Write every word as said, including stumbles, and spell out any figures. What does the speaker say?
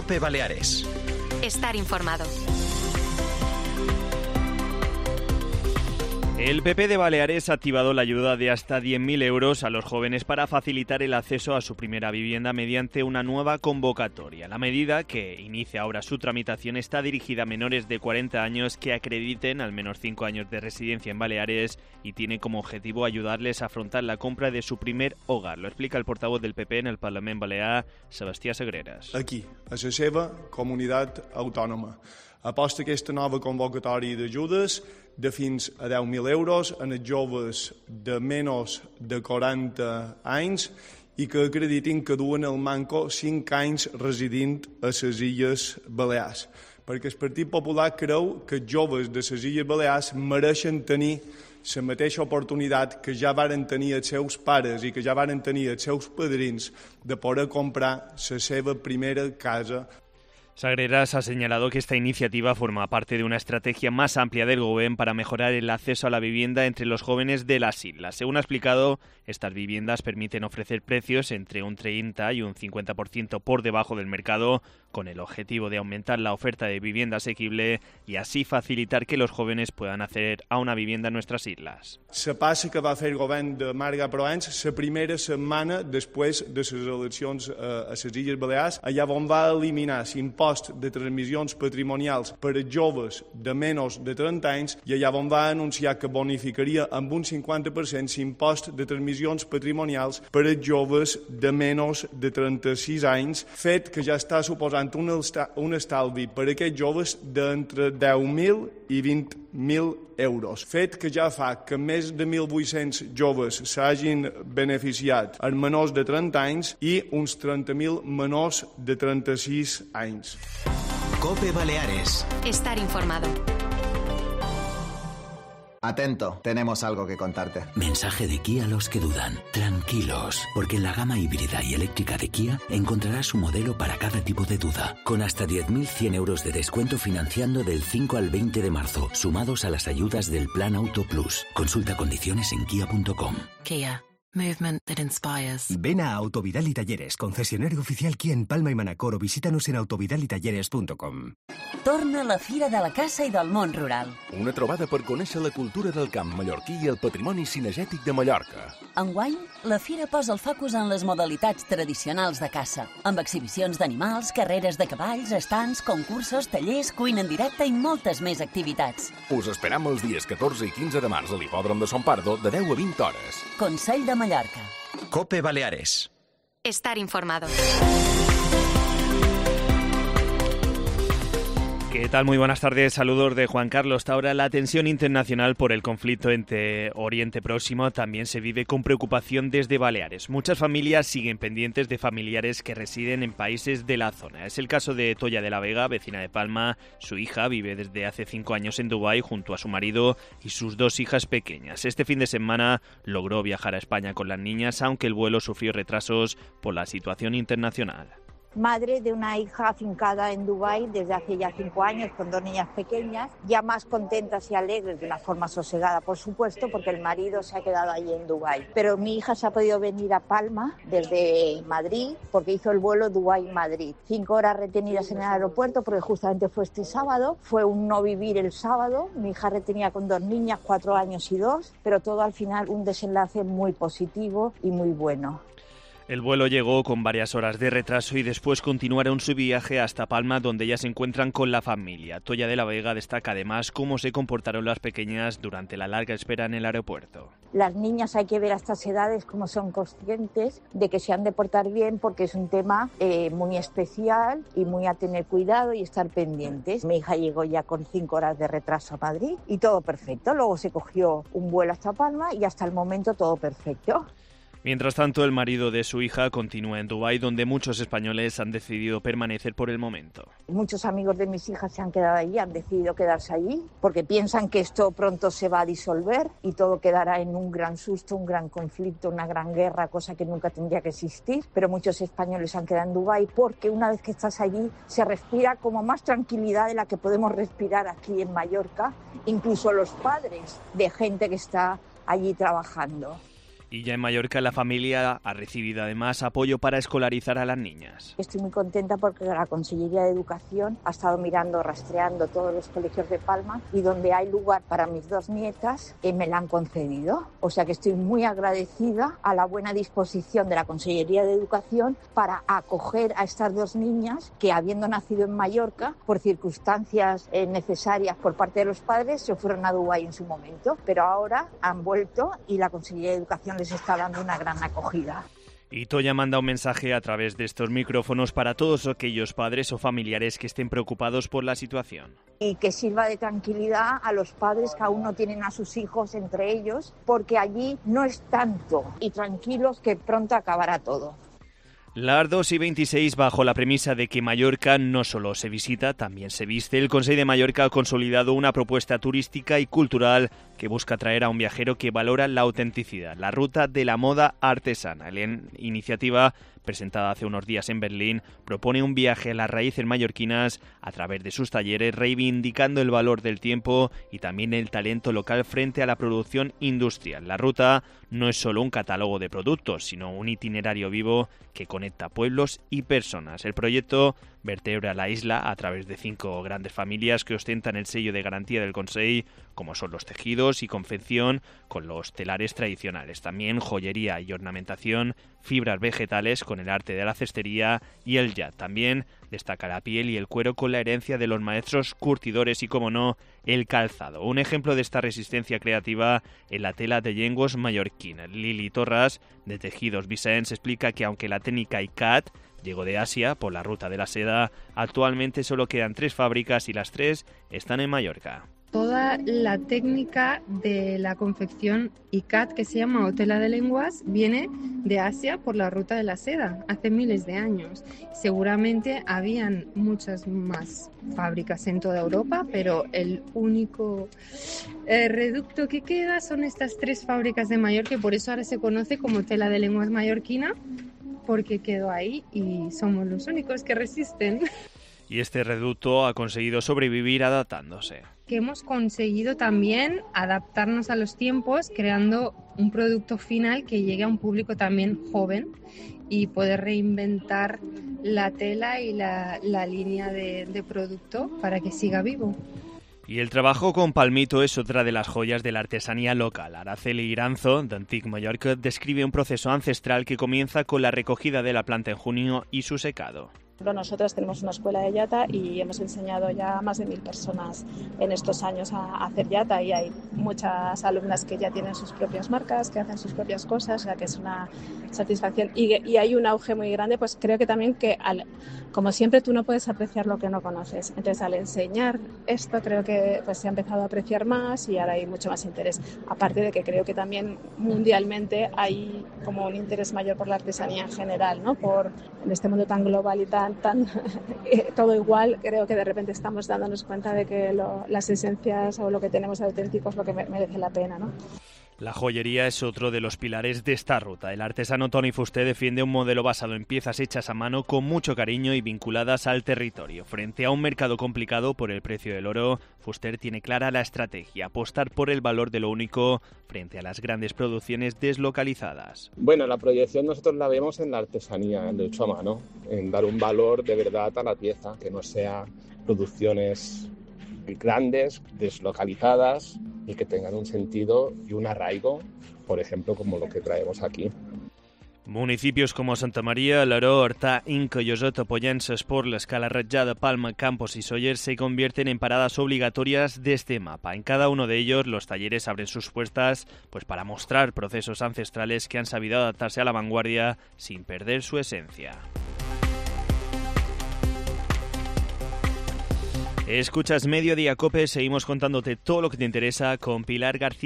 COPE Baleares. Estar informado. El P P de Baleares ha activado la ayuda de hasta diez mil euros a los jóvenes para facilitar el acceso a su primera vivienda mediante una nueva convocatoria. La medida, que inicia ahora su tramitación, está dirigida a menores de cuarenta años que acrediten al menos cinco años de residencia en Baleares y tiene como objetivo ayudarles a afrontar la compra de su primer hogar. Lo explica el portavoz del P P en el Parlament Balear, Sebastià Sagreras. Aquí, a la seva comunitat autònoma. Aposta aquesta nova convocatòria d'ajudes de fins a deu mil euros en els joves de menys de quaranta anys i que acreditin que duen el manco cinc anys residint a les Illes Balears. Perquè el Partit Popular creu que els joves de les Illes Balears mereixen tenir la mateixa oportunitat que ja varen tenir els seus pares i que ja varen tenir els seus padrins de poder comprar la seva primera casa. Sagreras ha señalado que esta iniciativa forma parte de una estrategia más amplia del Gobierno para mejorar el acceso a la vivienda entre los jóvenes de las islas. Según ha explicado, estas viviendas permiten ofrecer precios entre un treinta y un cincuenta por ciento por debajo del mercado, con el objetivo de aumentar la oferta de vivienda asequible y así facilitar que los jóvenes puedan acceder a una vivienda en nuestras islas. Se passa que va fer el govern de Marga Proens la primera setmana després de les eleccions a les Illes Balears, allà on va eliminar l'impost de transmissions patrimonials per a joves de menys de trenta anys i allà on va anunciar que bonificaria amb un cinquanta per cent l'impost de transmissions patrimonials per a joves de menys de trenta-sis anys, fet que ja està suposant un, un estalvi per a aquests joves d'entre deu mil i vint mil euros. Fet que ja fa que més de mil vuit-cents joves s'hagin beneficiat els menors de trenta anys i uns trenta mil menors de trenta-sis anys. COPE Baleares. Estar informado. Atento, tenemos algo que contarte. Mensaje de Kia a los que dudan. Tranquilos, porque en la gama híbrida y eléctrica de Kia encontrarás un modelo para cada tipo de duda, con hasta diez mil cien euros de descuento financiando del cinco al veinte de marzo, sumados a las ayudas del Plan Auto Plus. Consulta condiciones en kia punto com. Kia. Movement that inspires. Ven a Autovidal y Talleres, concesionario oficial Kia en Palma y Manacor, o visítanos en autovidal y talleres punto com. Torna la Fira de la Caça i del Món Rural. Una trobada per conèixer la cultura del camp mallorquí i el patrimoni cinegètic de Mallorca. Enguany, la Fira posa el focus en les modalitats tradicionals de caça, amb exhibicions d'animals, carreres de cavalls, estants, concursos, tallers, cuina en directe i moltes més activitats. Us esperam els dies catorze i quinze de març a l'hipòdrom de Son Pardo de deu a vint hores. Consell de Mallorca. COPE Baleares. Estar informado. ¿Qué tal? Muy buenas tardes. Saludos de Juan Carlos Taura. La tensión internacional por el conflicto entre Oriente Próximo también se vive con preocupación desde Baleares. Muchas familias siguen pendientes de familiares que residen en países de la zona. Es el caso de Toya de la Vega, vecina de Palma. Su hija vive desde hace cinco años en Dubái junto a su marido y sus dos hijas pequeñas. Este fin de semana logró viajar a España con las niñas, aunque el vuelo sufrió retrasos por la situación internacional. Madre de una hija afincada en Dubái desde hace ya cinco años con dos niñas pequeñas, ya más contentas y alegres de una forma sosegada, por supuesto, porque el marido se ha quedado allí en Dubái. Pero mi hija se ha podido venir a Palma desde Madrid porque hizo el vuelo Dubái-Madrid. Cinco horas retenidas en el aeropuerto porque justamente fue este sábado, fue un no vivir el sábado. Mi hija retenía con dos niñas, cuatro años y dos, pero todo al final un desenlace muy positivo y muy bueno. El vuelo llegó con varias horas de retraso y después continuaron su viaje hasta Palma, donde ya se encuentran con la familia. Toya de la Vega destaca además cómo se comportaron las pequeñas durante la larga espera en el aeropuerto. Las niñas hay que ver a estas edades cómo son conscientes de que se han de portar bien porque es un tema eh, muy especial y muy a tener cuidado y estar pendientes. Mi hija llegó ya con cinco horas de retraso a Madrid y todo perfecto. Luego se cogió un vuelo hasta Palma y hasta el momento todo perfecto. Mientras tanto, el marido de su hija continúa en Dubái, donde muchos españoles han decidido permanecer por el momento. Muchos amigos de mis hijas se han quedado allí, han decidido quedarse allí, porque piensan que esto pronto se va a disolver y todo quedará en un gran susto, un gran conflicto, una gran guerra, cosa que nunca tendría que existir. Pero muchos españoles han quedado en Dubái porque una vez que estás allí se respira como más tranquilidad de la que podemos respirar aquí en Mallorca, incluso los padres de gente que está allí trabajando. Y ya en Mallorca la familia ha recibido además apoyo para escolarizar a las niñas. Estoy muy contenta porque la Consellería de Educación ha estado mirando, rastreando todos los colegios de Palma y donde hay lugar para mis dos nietas eh, me la han concedido. O sea que estoy muy agradecida a la buena disposición de la Consellería de Educación para acoger a estas dos niñas que, habiendo nacido en Mallorca, por circunstancias eh, necesarias por parte de los padres, se fueron a Dubái en su momento, pero ahora han vuelto y la Consellería de Educación les está dando una gran acogida. Y Toya manda un mensaje a través de estos micrófonos para todos aquellos padres o familiares que estén preocupados por la situación. Y que sirva de tranquilidad a los padres que aún no tienen a sus hijos entre ellos, porque allí no es tanto, y tranquilos que pronto acabará todo. Las dos y veintiséis, bajo la premisa de que Mallorca no solo se visita, también se viste, el Consell de Mallorca ha consolidado una propuesta turística y cultural que busca atraer a un viajero que valora la autenticidad, la ruta de la moda artesana. La iniciativa, presentada hace unos días en Berlín, propone un viaje a las raíces mallorquinas a través de sus talleres, reivindicando el valor del tiempo y también el talento local frente a la producción industrial. La ruta no es solo un catálogo de productos, sino un itinerario vivo que conecta pueblos y personas. El proyecto vertebra la isla a través de cinco grandes familias que ostentan el sello de garantía del Consell, como son los tejidos y confección con los telares tradicionales, también joyería y ornamentación, fibras vegetales con el arte de la cestería y el yat. También destaca la piel y el cuero con la herencia de los maestros curtidores y, como no, el calzado. Un ejemplo de esta resistencia creativa en la tela de llengües mallorquina. Lili Torras, de Tejidos Vicens, explica que aunque la técnica I C A T llegó de Asia por la ruta de la seda, actualmente solo quedan tres fábricas y las tres están en Mallorca. Toda la técnica de la confección I C A T, que se llama o tela de lenguas, viene de Asia por la ruta de la seda, hace miles de años. Seguramente habían muchas más fábricas en toda Europa, pero el único eh, reducto que queda son estas tres fábricas de Mallorca, y por eso ahora se conoce como tela de lenguas mallorquina, porque quedó ahí y somos los únicos que resisten. Y este reducto ha conseguido sobrevivir adaptándose. Que hemos conseguido también adaptarnos a los tiempos, creando un producto final que llegue a un público también joven y poder reinventar la tela y la, la línea de, de producto para que siga vivo. Y el trabajo con palmito es otra de las joyas de la artesanía local. Araceli Iranzo, de Antic Mallorca, describe un proceso ancestral que comienza con la recogida de la planta en junio y su secado. Nosotros tenemos una escuela de yata y hemos enseñado ya a más de mil personas en estos años a hacer yata, y hay muchas alumnas que ya tienen sus propias marcas, que hacen sus propias cosas, o sea que es una satisfacción, y, y hay un auge muy grande. Pues creo que también que al, como siempre tú no puedes apreciar lo que no conoces, entonces al enseñar esto creo que pues se ha empezado a apreciar más y ahora hay mucho más interés, aparte de que creo que también mundialmente hay como un interés mayor por la artesanía en general, ¿no? Por en este mundo tan global y tan tan todo igual, creo que de repente estamos dándonos cuenta de que lo, las esencias o lo que tenemos auténtico es lo que me, merece la pena, ¿no? La joyería es otro de los pilares de esta ruta. El artesano Toni Fuster defiende un modelo basado en piezas hechas a mano con mucho cariño y vinculadas al territorio. Frente a un mercado complicado por el precio del oro, Fuster tiene clara la estrategia: apostar por el valor de lo único frente a las grandes producciones deslocalizadas. Bueno, la proyección nosotros la vemos en la artesanía, en lo hecho a mano, en dar un valor de verdad a la pieza, que no sea producciones grandes, deslocalizadas y que tengan un sentido y un arraigo, por ejemplo, como lo que traemos aquí. Municipios como Santa María, Alaró, Horta, Inca, Lloseta, Pollença, Esporles, Cala Ratjada, Palma, Campos y Sóller se convierten en paradas obligatorias de este mapa. En cada uno de ellos los talleres abren sus puertas pues para mostrar procesos ancestrales que han sabido adaptarse a la vanguardia sin perder su esencia. Escuchas Mediodía Cope, seguimos contándote todo lo que te interesa con Pilar García.